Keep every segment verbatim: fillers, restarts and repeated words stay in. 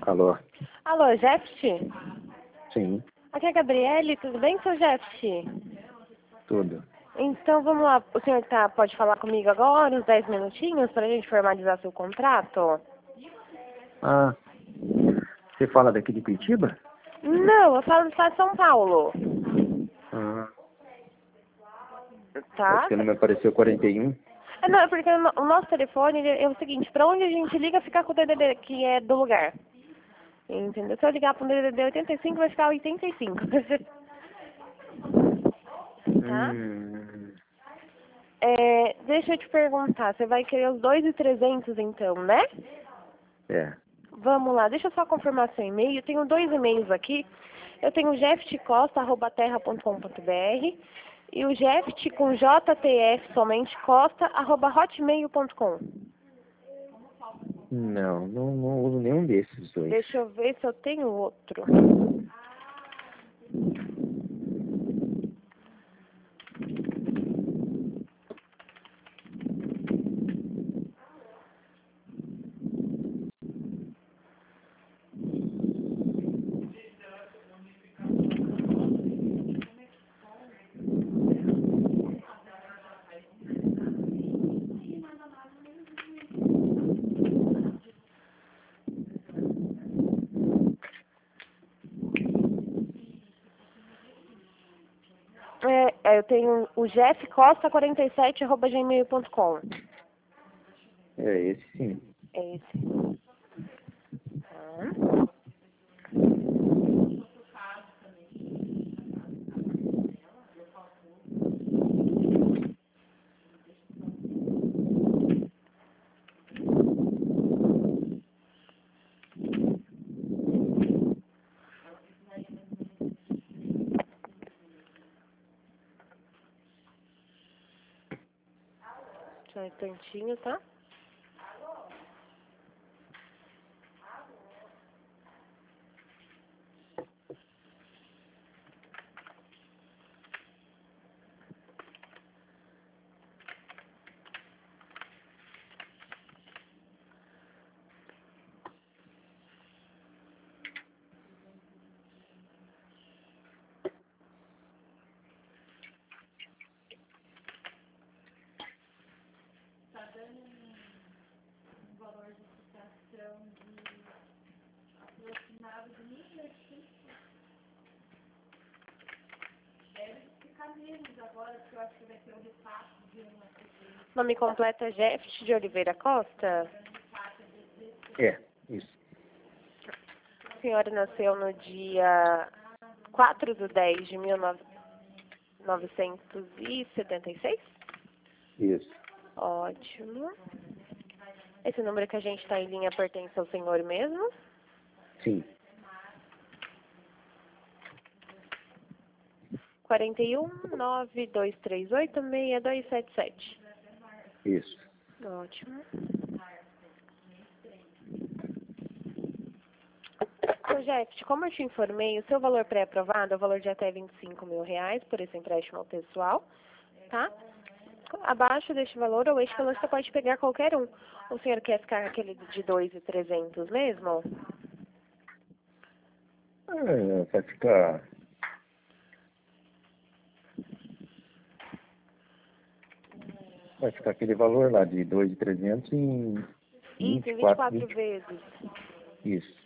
Alô? Alô, Jeft? Sim, Aqui é a Gabriele, tudo bem, seu Jeft? tudo. Então vamos lá, o senhor tá, pode falar comigo agora, uns dez minutinhos, para a gente formalizar seu contrato? Ah, você fala daqui de Curitiba? Não, eu falo do estado de São Paulo. Ah, é Tá? porque não me apareceu quarenta e um. É, não, é porque o no- o nosso telefone ele é o seguinte, para onde a gente liga fica com o D D D que é do lugar. Entendeu? Se eu ligar para o D D D oitenta e cinco vai ficar oitenta e cinco. Tá? Hum, É, deixa eu te perguntar, você vai querer os dois mil e trezentos então, né? é. Vamos lá, deixa eu só confirmar seu e-mail. Eu tenho dois e-mails aqui. Eu tenho o jeftcosta arroba terra ponto com ponto br e o jeft com jtf somente costa arroba hotmail ponto com. Não, não, não uso nenhum desses dois. Deixa eu ver se eu tenho outro. É, é, eu tenho o jeffcosta quarenta e sete arroba gmail ponto com. É esse sim. É esse. Tá. Só um instantinho, tá? Nome completo é Jeft de Oliveira Costa. É, isso. A senhora nasceu no dia quatro de dez de mil novecentos e setenta e seis? Isso. Ótimo. Esse número que a gente está em linha pertence ao senhor mesmo? Sim. quarenta e um, nove dois três oito, seis dois sete sete. Isso. Ótimo. Ô, Jeff, como eu te informei, o seu valor pré-aprovado é o valor de até vinte e cinco mil reais por esse empréstimo ao pessoal, tá? Abaixo deste valor ou este valor você pode pegar qualquer um. O senhor quer ficar aquele de dois mil e trezentos mesmo? É, vai ficar... Vai ficar aquele valor lá de dois mil e trezentos em Isso, vinte e em vinte e quatro, quatro vinte. vezes. Isso.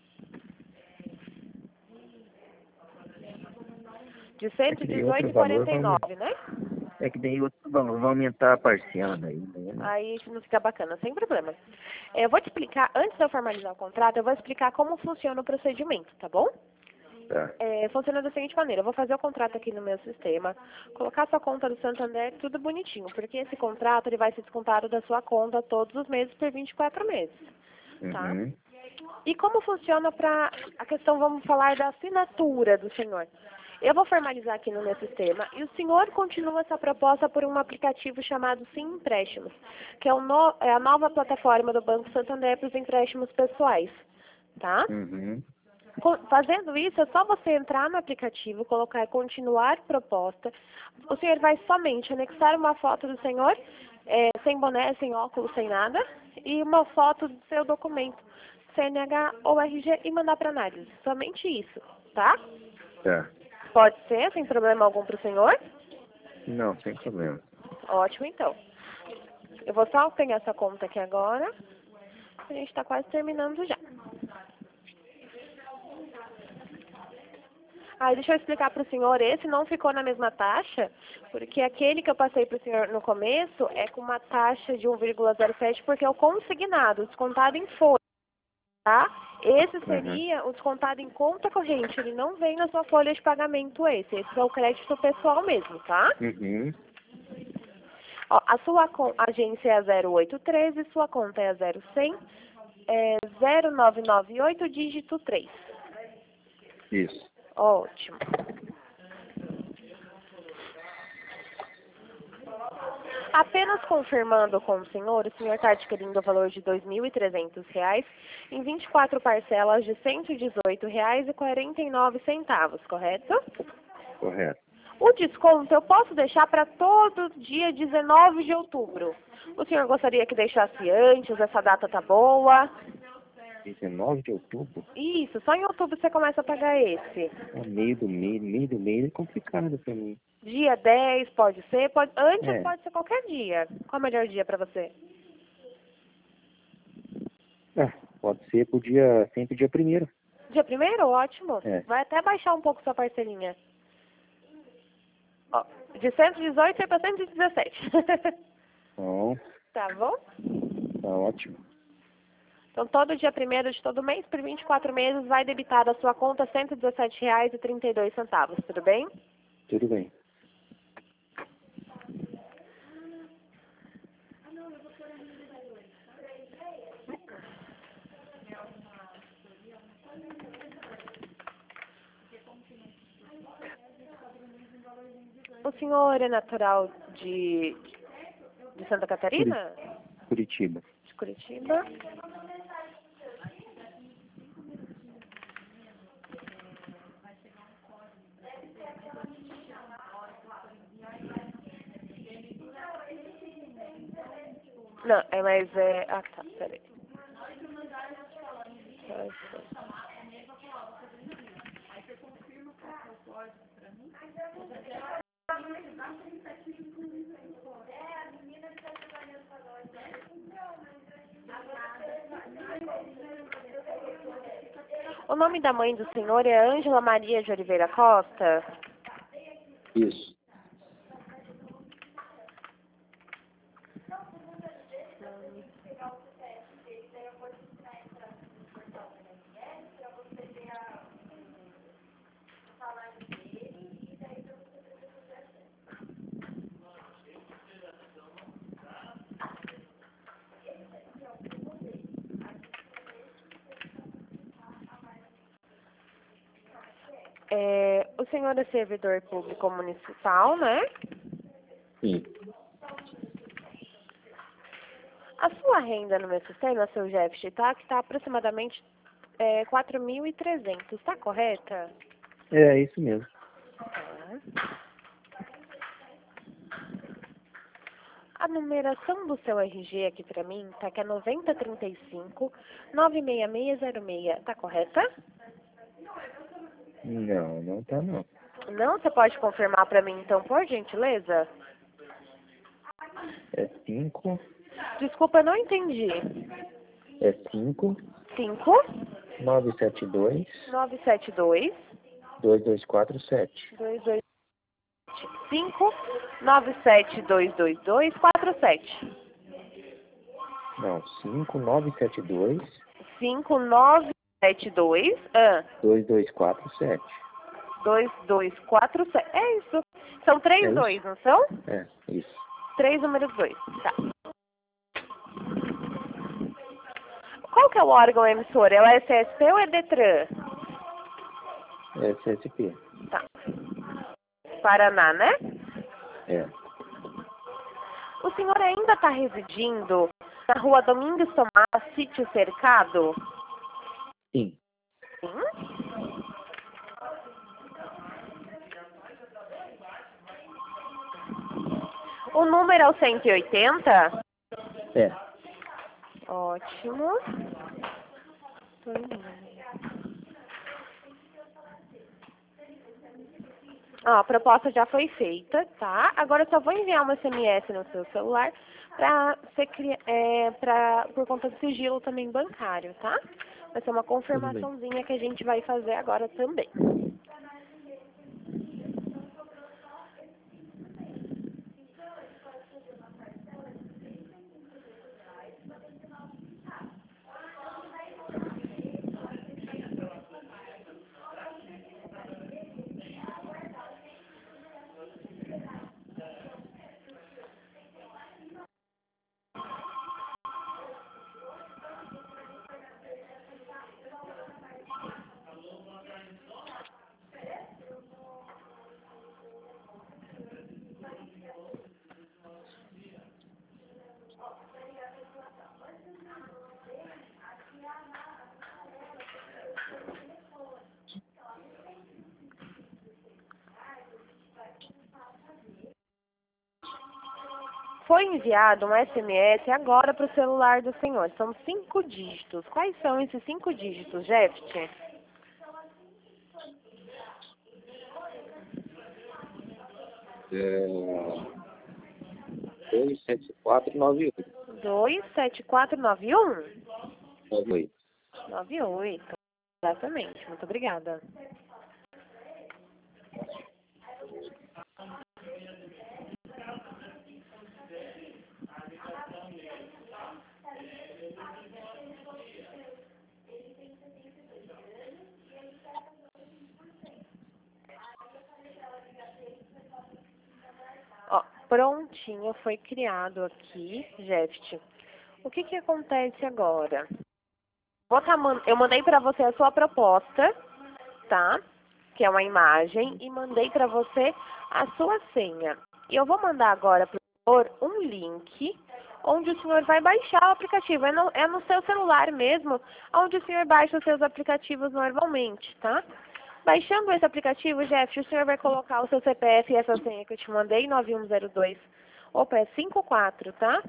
De É que daí outro valor vai aumentar. cento e dezoito vírgula quarenta e nove, né? É que daí outro valor vai aumentar a parcela daí, né? Aí isso não fica bacana, sem problema. É, eu vou te explicar, antes de eu formalizar o contrato, eu vou explicar como funciona o procedimento, tá bom? Tá. É, funciona da seguinte maneira, eu vou fazer o contrato aqui no meu sistema, colocar sua conta do Santander, tudo bonitinho, porque esse contrato ele vai ser descontado da sua conta todos os meses por vinte e quatro meses, tá? Uhum. E como funciona para a questão, vamos falar da assinatura do senhor? Eu vou formalizar aqui no meu sistema e o senhor continua essa proposta por um aplicativo chamado Sim Empréstimos, que é, o no, é a nova plataforma do Banco Santander para os empréstimos pessoais, tá? Uhum. Co- Fazendo isso, é só você entrar no aplicativo, colocar continuar proposta. O senhor vai somente anexar uma foto do senhor, é, sem boné, sem óculos, sem nada, e uma foto do seu documento, C N H ou R G e mandar para análise. Somente isso, tá? Tá. Pode ser, sem problema algum para o senhor? Não, sem problema. Ótimo, então. Eu vou só pegar essa conta aqui agora. A gente está quase terminando já. Ah, deixa eu explicar para o senhor, esse não ficou na mesma taxa, porque aquele que eu passei para o senhor no começo é com uma taxa de um vírgula zero sete, porque é o consignado, descontado em folha, tá? Esse seria o descontado em conta corrente, ele não vem na sua folha de pagamento esse, esse é o crédito pessoal mesmo, tá? Uhum. Ó, a sua con- agência é a zero oito um três e sua conta é a zero cem, é zero nove nove oito, dígito três. Isso. Ótimo. Apenas confirmando com o senhor, o senhor está adquirindo o valor de dois mil e trezentos reais em vinte e quatro parcelas de cento e dezoito reais e quarenta e nove centavos, correto? Correto. O desconto eu posso deixar para todo dia dezenove de outubro. O senhor gostaria que deixasse antes? Essa data tá boa? dezenove de outubro? Isso, só em outubro você começa a pagar esse. É meio do mês, meio do mês é complicado pra mim. Dia dez pode ser, pode, antes É. pode ser qualquer dia. Qual é o melhor dia para você? Ah, pode ser pro dia, sempre dia primeiro. Dia primeiro? Ótimo. É. Vai até baixar um pouco sua parcelinha. Ó, de cento e dezoito para cento e dezessete. Então, Tá bom? tá ótimo. Então, todo dia primeiro de todo mês, por vinte e quatro meses, vai debitar da sua conta cento e dezessete reais e trinta e dois centavos, tudo bem? Tudo bem. O senhor é natural de, de Santa Catarina? Curitiba. De Curitiba. Não, é mais... É... Ah, tá, peraí. O nome da mãe do senhor é Ângela Maria de Oliveira Costa? Isso. É, o senhor é servidor público municipal, né? Sim. A sua renda no meu sistema, seu Jeff, tá? Que está aproximadamente é, quatro mil e trezentos, tá correta? É, é isso mesmo. Tá. A numeração do seu R G aqui pra mim tá que é noventa trinta e cinco, nove seis seis zero seis, tá correta? Não, não tá não. Não? Você pode confirmar pra mim então, por gentileza? É cinco, Desculpa, eu não entendi. é cinco, cinco, nove sete dois, nove sete dois, dois dois quatro sete. dois dois cinco, nove sete dois dois dois quatro sete. Não, cinco, nove sete dois, cinco nove sete dois, ah, dois dois quatro sete. dois dois quatro sete. É isso. São três É dois, isso? não são? É, isso. Três números dois. Tá. Qual que é o órgão emissor? É o S S P ou é DETRAN? É S S P. Tá. Paraná, né? É. O senhor ainda está residindo na rua Domingos Tomás, sítio Cercado? Sim. Sim. O número é o cento e oitenta? É. Ótimo. Ó, a proposta já foi feita, tá? Agora eu só vou enviar uma S M S no seu celular pra ser, cri- é, pra, por conta do sigilo também bancário, tá? Vai ser uma confirmaçãozinha que a gente vai fazer agora também. Foi enviado um S M S agora para o celular do senhor. São cinco dígitos. Quais são esses cinco dígitos, Jeft? É... dois sete quatro nove oito. dois sete quatro nove um? nove oito. nove oito. Exatamente. Muito obrigada. Ó, prontinho, foi criado aqui, Jeft. O que que acontece agora? Vou tá man- Eu mandei para você a sua proposta, tá? Que é uma imagem, e mandei para você a sua senha. E eu vou mandar agora para o senhor um link, onde o senhor vai baixar o aplicativo. É no, é no seu celular mesmo, onde o senhor baixa os seus aplicativos normalmente, tá? Baixando esse aplicativo, Jeff, o senhor vai colocar o seu C P F e essa senha que eu te mandei, nove um zero dois, opa, é cinco quatro, tá?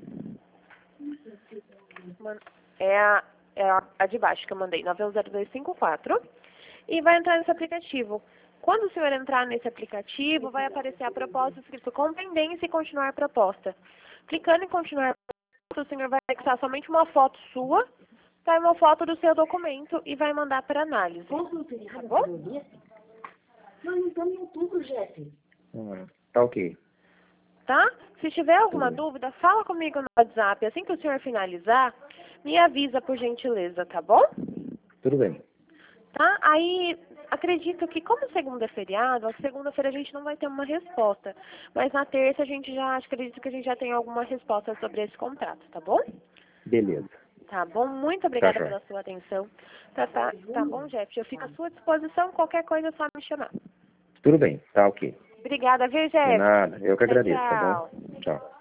É a, é a, a de baixo que eu mandei, nove um zero dois cinco quatro. E vai entrar nesse aplicativo. Quando o senhor entrar nesse aplicativo, vai aparecer a proposta escrito com pendência e continuar proposta. Clicando em continuar proposta, o senhor vai anexar somente uma foto sua, tá? Uma foto do seu documento e vai mandar para análise. Tá bom? Não, não estamos em outubro, Jeff. Hum, tá ok. Tá? Se tiver alguma dúvida, fala comigo no WhatsApp. Assim que o senhor finalizar, me avisa por gentileza, tá bom? Tudo bem. Tá? Aí, acredito que como segunda é feriado, a segunda-feira a gente não vai ter uma resposta. Mas na terça a gente já, acredito que a gente já tem alguma resposta sobre esse contrato, tá bom? Beleza. Tá bom? Muito obrigada Tá, pela sua atenção. Tá, tá, tá bom, Jeff? Eu fico à sua disposição. Qualquer coisa é só me chamar. Tudo bem, tá ok. Obrigada, viu, De Jeff? nada, eu que Tchau, agradeço, tá tchau. bom? Tchau.